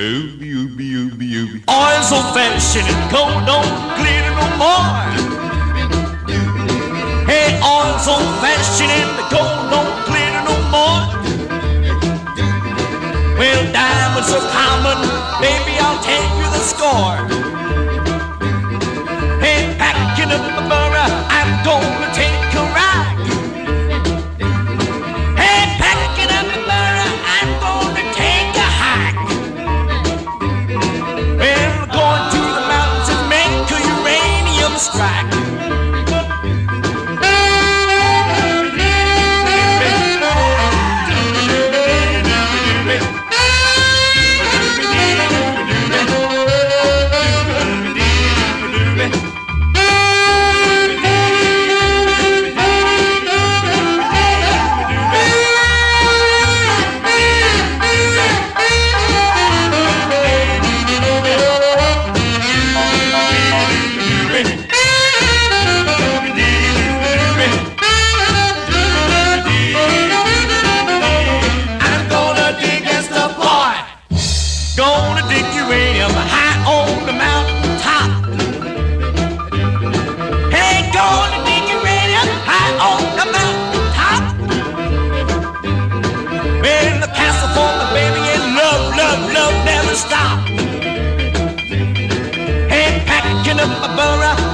Oil so fashioned and gold don't glitter no more. Hey, oil so fashioned and the gold don't glitter no more. Well, diamonds are common, baby, I'll tell you the score. Hey, packing up my borough, I'm gonna take a ride. Hey, packing up my borough, I'm gonna take a hike. Well, going to the mountains and make a uranium strike. Gonna dig uranium high on the mountain top. Hey, gonna dig uranium high on the mountain top. In the castle for my baby and love, love, love never stop. Hey, packing up my borough,